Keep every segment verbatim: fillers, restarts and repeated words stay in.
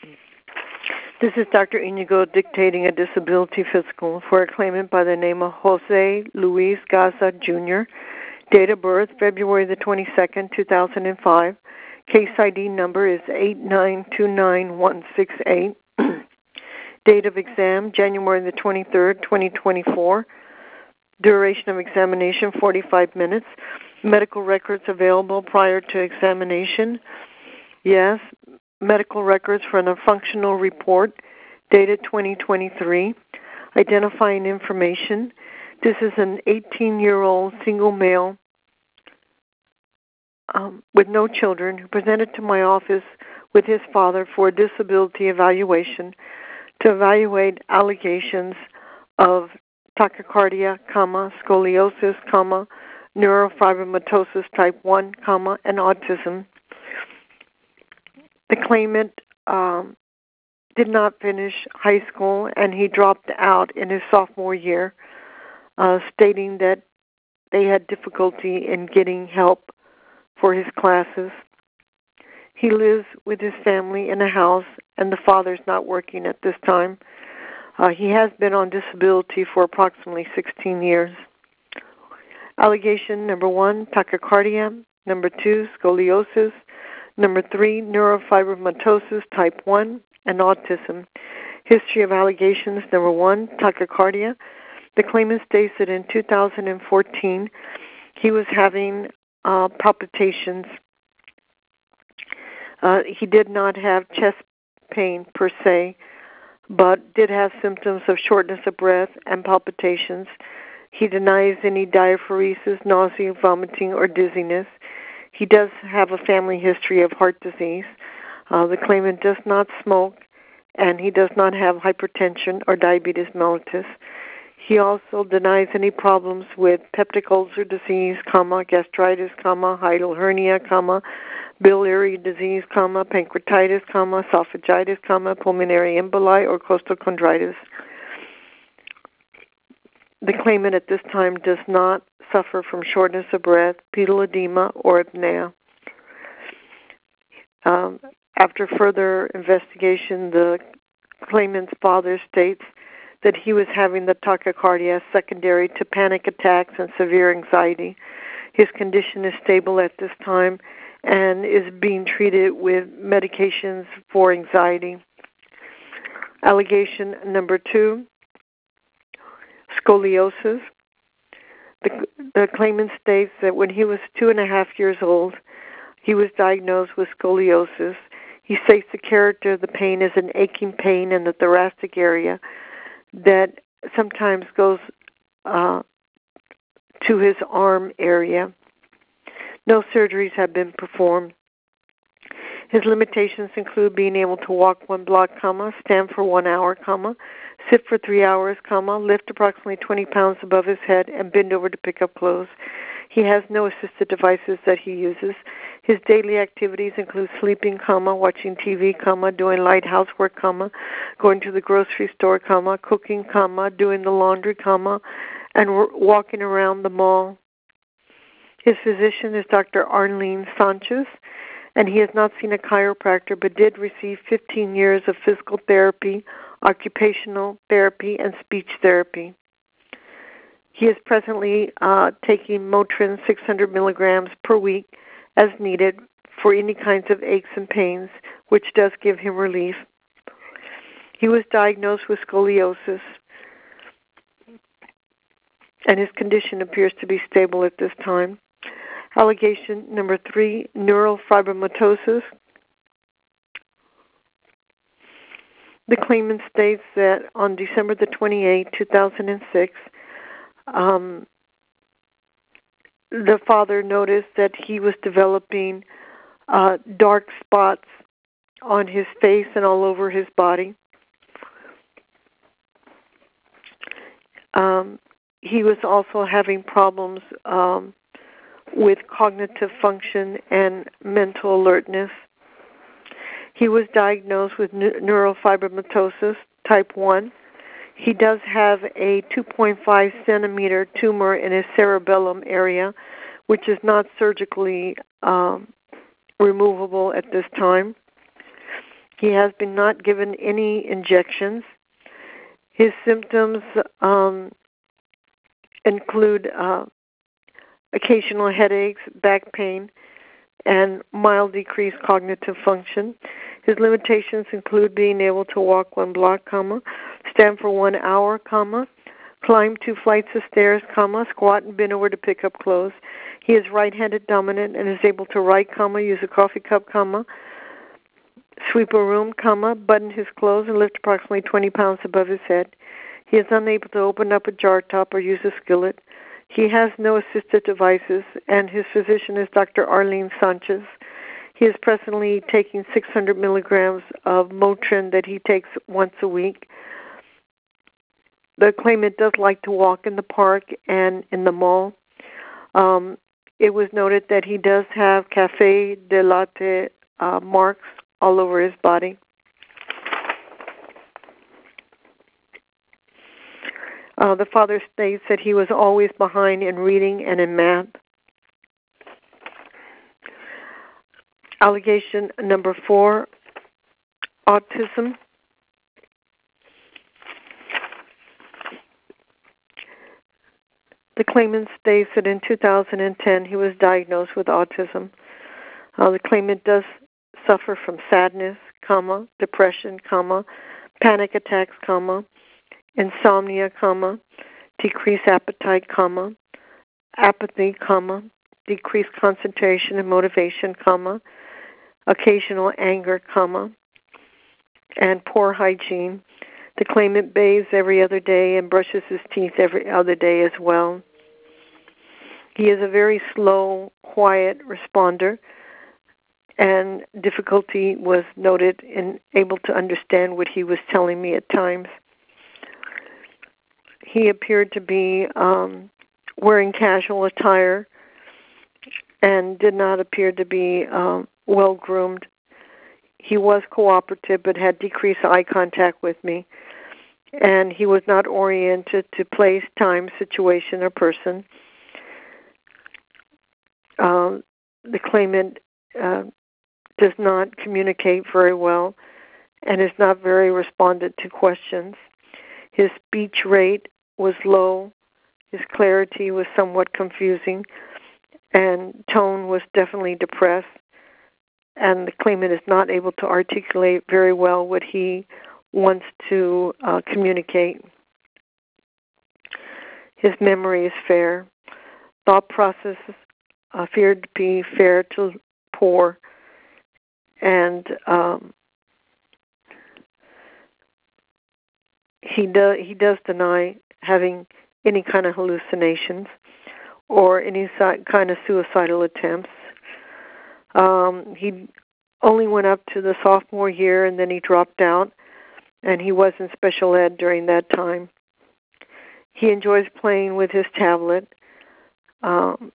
This is Doctor Inigo dictating a disability physical for a claimant by the name of Jose Luis Gaza Junior Date of birth, February the twenty-second, two thousand five. Case I D number is eight nine two nine one six eight. Date of exam, January the twenty-third, twenty twenty-four. Duration of examination, forty-five minutes. Medical records available prior to examination. Yes. Medical records from a functional report dated twenty twenty-three. Identifying information. This is an eighteen-year-old single male um, with no children who presented to my office with his father for a disability evaluation to evaluate allegations of tachycardia, comma, scoliosis, comma, neurofibromatosis type one, comma, and autism. The claimant um, did not finish high school, and he dropped out in his sophomore year, uh, stating that they had difficulty in getting help for his classes. He lives with his family in a house, and the father's not working at this time. Uh, he has been on disability for approximately sixteen years. Allegation number one, tachycardia. Number two, scoliosis. Number three, neurofibromatosis type one and autism. History of allegations, number one, tachycardia. The claimant states that in two thousand fourteen, he was having uh, palpitations. Uh, he did not have chest pain per se, but did have symptoms of shortness of breath and palpitations. He denies any diaphoresis, nausea, vomiting, or dizziness. He does have a family history of heart disease. Uh, the claimant does not smoke, and he does not have hypertension or diabetes mellitus. He also denies any problems with peptic ulcer disease, comma, gastritis, comma, hiatal hernia, comma, biliary disease, comma, pancreatitis, comma, esophagitis, comma, pulmonary emboli, or costochondritis. The claimant at this time does not suffer from shortness of breath, pedal edema, or apnea. Um, after further investigation, the claimant's father states that he was having the tachycardia secondary to panic attacks and severe anxiety. His condition is stable at this time and is being treated with medications for anxiety. Allegation number two, scoliosis. The, the claimant states that when he was two and a half years old, he was diagnosed with scoliosis. He states the character of the pain is an aching pain in the thoracic area that sometimes goes uh, to his arm area. No surgeries have been performed. His limitations include being able to walk one block, comma, stand for one hour, comma, sit for three hours, comma, lift approximately twenty pounds above his head, and bend over to pick up clothes. He has no assisted devices that he uses. His daily activities include sleeping, comma, watching T V, comma, doing light housework, comma, going to the grocery store, comma, cooking, comma, doing the laundry, comma, and w- walking around the mall. His physician is Doctor Arlene Sanchez, and he has not seen a chiropractor but did receive fifteen years of physical therapy, occupational therapy, and speech therapy. He is presently uh, taking Motrin six hundred milligrams per week as needed for any kinds of aches and pains, which does give him relief. He was diagnosed with scoliosis, and his condition appears to be stable at this time. Allegation number three, neurofibromatosis. The claimant states that on December the twenty-eighth, two thousand six, um, the father noticed that he was developing uh, dark spots on his face and all over his body. Um, he was also having problems um, with cognitive function and mental alertness. He was diagnosed with neurofibromatosis type one. He does have a two point five centimeter tumor in his cerebellum area, which is not surgically um, removable at this time. He has been not given any injections. His symptoms um, include uh, occasional headaches, back pain, and mild decreased cognitive function. His limitations include being able to walk one block, comma, stand for one hour, comma, climb two flights of stairs, comma, squat and bend over to pick up clothes. He is right-handed dominant and is able to write, comma, use a coffee cup, comma, sweep a room, comma, button his clothes and lift approximately twenty pounds above his head. He is unable to open up a jar top or use a skillet. He has no assistive devices, and his physician is Doctor Arlene Sanchez. He is presently taking six hundred milligrams of Motrin that he takes once a week. The claimant does like to walk in the park and in the mall. Um, it was noted that he does have cafe de latte uh, marks all over his body. Uh, the father states that he was always behind in reading and in math. Allegation number four, autism. The claimant states that in two thousand ten he was diagnosed with autism. Uh, the claimant does suffer from sadness, comma, depression, comma, panic attacks, comma, insomnia, comma, decreased appetite, comma, apathy, comma, decreased concentration and motivation, comma, occasional anger, comma, and poor hygiene. The claimant bathes every other day and brushes his teeth every other day as well. He is a very slow, quiet responder, and difficulty was noted in able to understand what he was telling me at times. He appeared to be um, wearing casual attire and did not appear to be um, well-groomed. He was cooperative but had decreased eye contact with me, and he was not oriented to place, time, situation, or person. Um, the claimant uh, does not communicate very well and is not very responsive to questions. His speech rate was low, his clarity was somewhat confusing, and tone was definitely depressed, and the claimant is not able to articulate very well what he wants to uh, communicate. His memory is fair. Thought process uh, appeared to be fair to poor, and um, he does he does deny having any kind of hallucinations or any kind of suicidal attempts. Um, he only went up to the sophomore year, and then he dropped out, and he was in special ed during that time. He enjoys playing with his tablet. Um,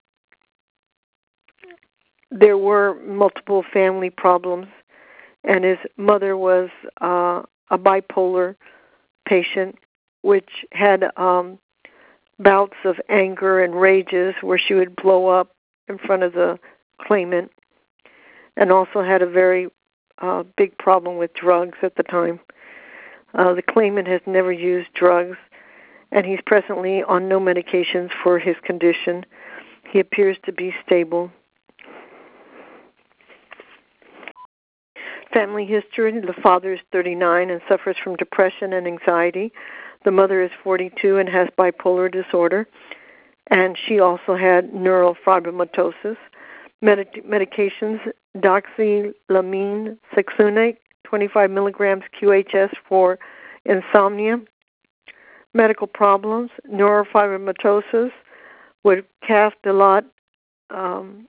there were multiple family problems, and his mother was uh, a bipolar patient, which had um, bouts of anger and rages where she would blow up in front of the claimant, and also had a very uh, big problem with drugs at the time. Uh, the claimant has never used drugs, and he's presently on no medications for his condition. He appears to be stable. Family history: the father is thirty-nine and suffers from depression and anxiety. The mother is forty-two and has bipolar disorder, and she also had neurofibromatosis. Medi- medications: doxylamine succinate, twenty-five milligrams Q H S for insomnia. Medical problems: neurofibromatosis with calf dilaut, um,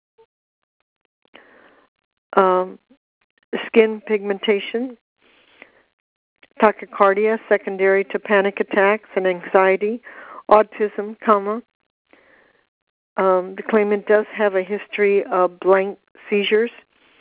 um, skin pigmentation, tachycardia secondary to panic attacks and anxiety, autism, comma. Um, the claimant does have a history of blank seizures.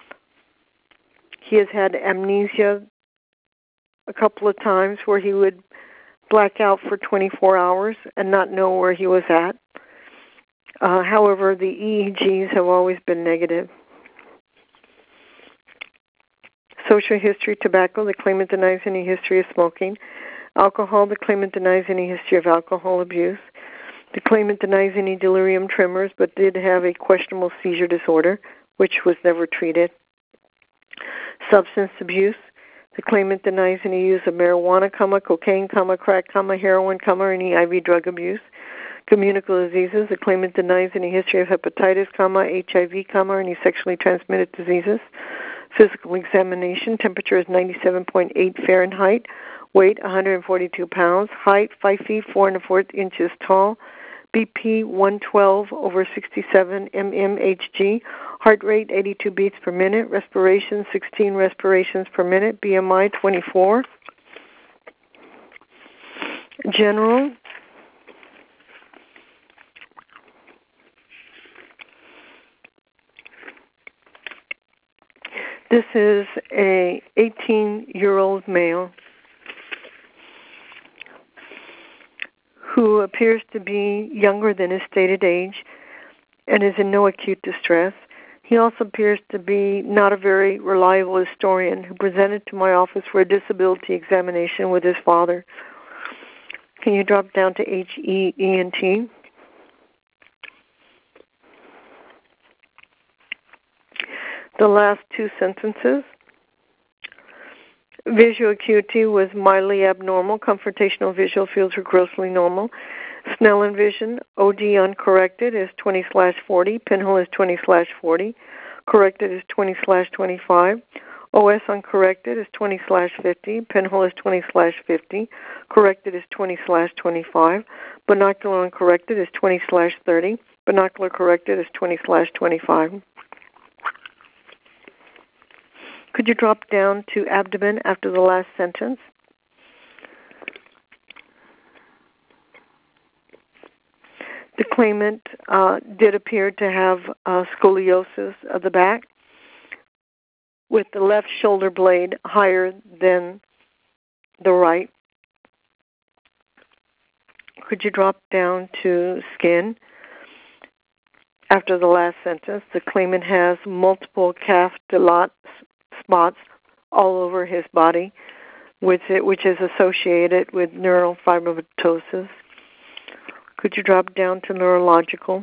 He has had amnesia a couple of times where he would black out for twenty-four hours and not know where he was at. Uh, however, the E E Gs have always been negative. Social history, tobacco. The claimant denies any history of smoking. Alcohol. The claimant denies any history of alcohol abuse. The claimant denies any delirium tremors, but did have a questionable seizure disorder, which was never treated. Substance abuse. The claimant denies any use of marijuana, comma, cocaine, comma, crack, comma, heroin, comma, or any I V drug abuse. Communicable diseases. The claimant denies any history of hepatitis, comma, H I V, comma, or any sexually transmitted diseases. Physical examination. Temperature is ninety-seven point eight Fahrenheit. Weight one hundred forty-two pounds. Height five feet four and a fourth inches tall. B P one twelve over sixty-seven mmHg. Heart rate eighty-two beats per minute. Respiration sixteen respirations per minute. B M I twenty-four. General. This is a eighteen-year-old male who appears to be younger than his stated age and is in no acute distress. He also appears to be not a very reliable historian who presented to my office for a disability examination with his father. Can you drop down to H E E N T? The last two sentences. Visual acuity was mildly abnormal. Confrontational visual fields were grossly normal. Snellen vision, O D uncorrected, is twenty slash forty. Pinhole is twenty slash forty. Corrected is twenty slash twenty-five. O S uncorrected is twenty slash fifty. Pinhole is twenty slash fifty. Corrected is twenty slash twenty-five. Binocular uncorrected is twenty slash thirty. Binocular corrected is twenty slash twenty-five. Could you drop down to abdomen after the last sentence? The claimant uh, did appear to have uh, scoliosis of the back with the left shoulder blade higher than the right. Could you drop down to skin? After the last sentence, the claimant has multiple calf dilaat spots all over his body, which, it, which is associated with neural fibromatosis. Could you drop down to neurological?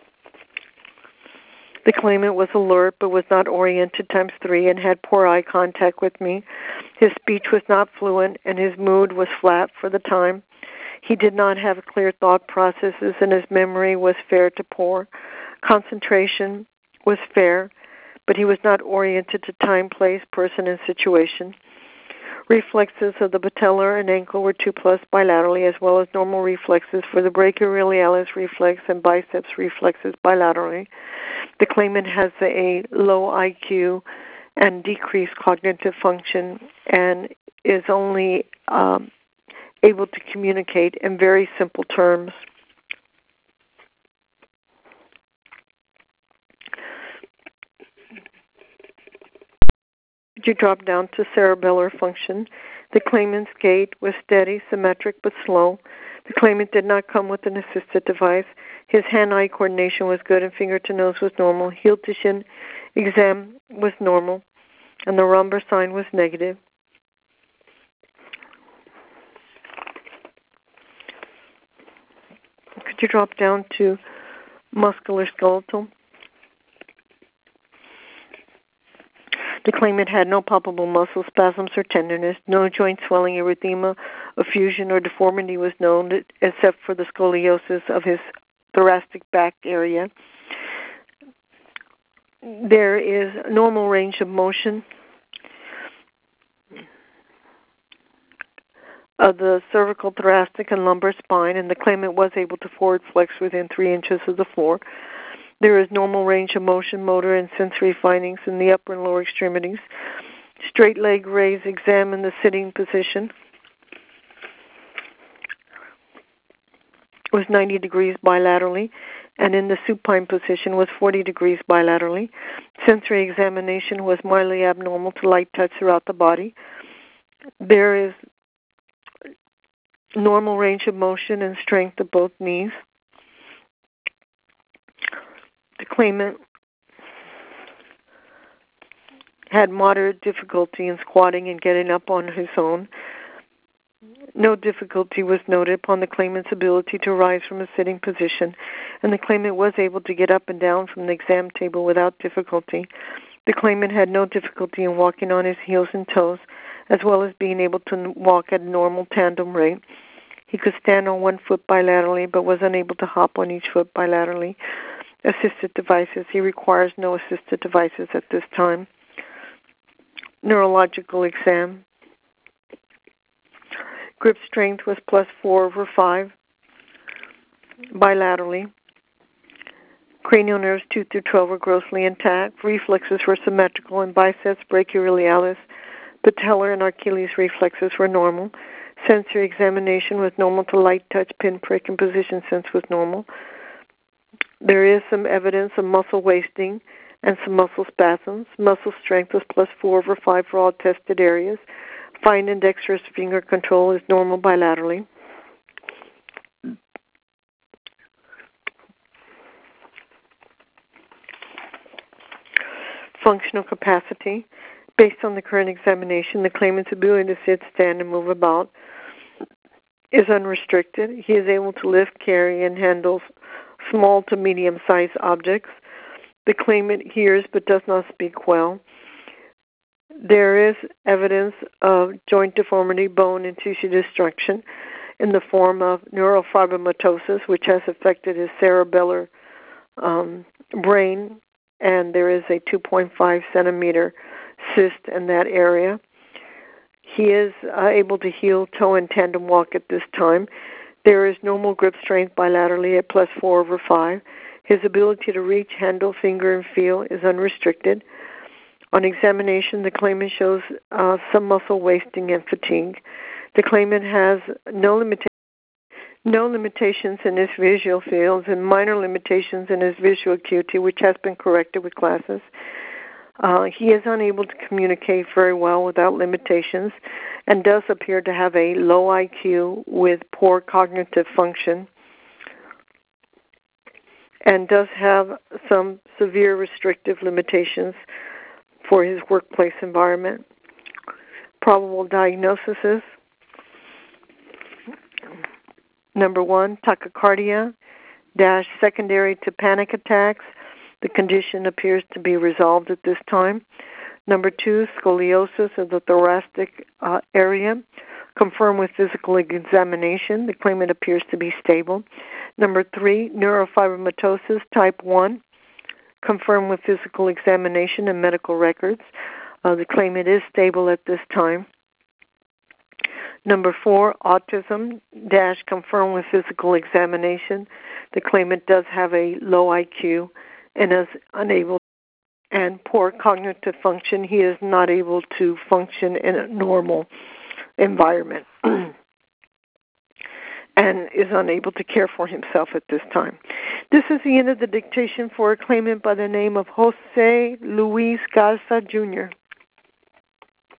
The claimant was alert but was not oriented times three and had poor eye contact with me. His speech was not fluent and his mood was flat for the time. He did not have clear thought processes and his memory was fair to poor. Concentration was fair, but he was not oriented to time, place, person, and situation. Reflexes of the patellar and ankle were two plus bilaterally, as well as normal reflexes for the brachioradialis reflex and biceps reflexes bilaterally. The claimant has a low I Q and decreased cognitive function and is only um, able to communicate in very simple terms. You drop down to cerebellar function. The claimant's gait was steady, symmetric, but slow. The claimant did not come with an assisted device. His hand-eye coordination was good and finger-to-nose was normal. Heel-to-shin exam was normal, and the Romber sign was negative. Could you drop down to muscular skeletal? The claimant had no palpable muscle spasms or tenderness, no joint swelling, erythema, effusion, or deformity was known except for the scoliosis of his thoracic back area. There is normal range of motion of the cervical, thoracic, and lumbar spine, and the claimant was able to forward flex within three inches of the floor. There is normal range of motion, motor, and sensory findings in the upper and lower extremities. Straight leg raise, examine the sitting position. Was ninety degrees bilaterally, and in the supine position was forty degrees bilaterally. Sensory examination was mildly abnormal to light touch throughout the body. There is normal range of motion and strength of both knees. The claimant had moderate difficulty in squatting and getting up on his own. No difficulty was noted upon the claimant's ability to rise from a sitting position, and the claimant was able to get up and down from the exam table without difficulty. The claimant had no difficulty in walking on his heels and toes, as well as being able to walk at a normal tandem rate. He could stand on one foot bilaterally, but was unable to hop on each foot bilaterally. Assisted devices. He requires no assisted devices at this time. Neurological exam. Grip strength was plus four over five bilaterally. Cranial nerves two through twelve were grossly intact. Reflexes were symmetrical, and biceps, brachioradialis, patellar, and Achilles reflexes were normal. Sensory examination was normal to light touch, pinprick, and position sense was normal. There is some evidence of muscle wasting and some muscle spasms. Muscle strength was plus four over five for all tested areas. Fine and dexterous finger control is normal bilaterally. Functional capacity. Based on the current examination, the claimant's ability to sit, stand, and move about is unrestricted. He is able to lift, carry, and handle small to medium-sized objects. The claimant hears but does not speak well. There is evidence of joint deformity, bone, and tissue destruction in the form of neurofibromatosis, which has affected his cerebellar um, brain, and there is a two point five centimeter cyst in that area. He is uh, able to heel, toe, and tandem walk at this time. There is normal grip strength bilaterally at plus four over five. His ability to reach, handle, finger, and feel is unrestricted. On examination, the claimant shows uh, some muscle wasting and fatigue. The claimant has no limitations. No limitations in his visual fields and minor limitations in his visual acuity, which has been corrected with glasses. Uh, he is unable to communicate very well without limitations and does appear to have a low I Q with poor cognitive function and does have some severe restrictive limitations for his workplace environment. Probable diagnosis is number one, tachycardia, dash secondary to panic attacks. The condition appears to be resolved at this time. Number two, scoliosis of the thoracic uh, area, confirmed with physical examination. The claimant appears to be stable. Number three, neurofibromatosis type one, confirmed with physical examination and medical records. Uh, the claimant is stable at this time. Number four, autism, dash, confirmed with physical examination. The claimant does have a low I Q and is unable, and poor cognitive function. He is not able to function in a normal environment and is unable to care for himself at this time. This is the end of the dictation for a claimant by the name of Jose Luis Garza, Junior